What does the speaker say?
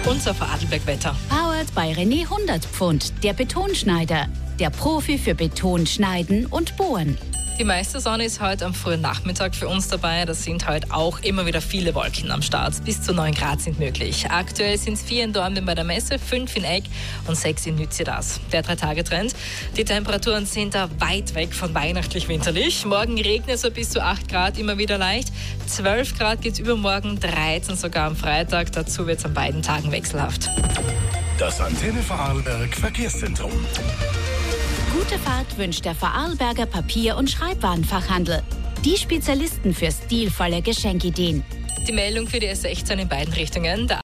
Unser Vorarlberg-Wetter. Powered bei René 100 Pfund, der Betonschneider. Der Profi für Betonschneiden und Bohren. Die meiste Sonne ist heute am frühen Nachmittag für uns dabei. Da sind heute auch immer wieder viele Wolken am Start. Bis zu 9 Grad sind möglich. Aktuell sind es 4 in Dornbirn bei der Messe, 5 in Egg und 6 in Nützidas. Der 3-Tage-Trend. Die Temperaturen sind da weit weg von weihnachtlich-winterlich. Morgen regnet es so bis zu 8 Grad, immer wieder leicht. 12 Grad geht es übermorgen, 13 sogar am Freitag. Dazu wird es an beiden Tagen wechselhaft. Das Antenne Vorarlberg Verkehrszentrum. Gute Fahrt wünscht der Vorarlberger Papier- und Schreibwarenfachhandel. Die Spezialisten für stilvolle Geschenkideen. Die Meldung für die S16 in beiden Richtungen.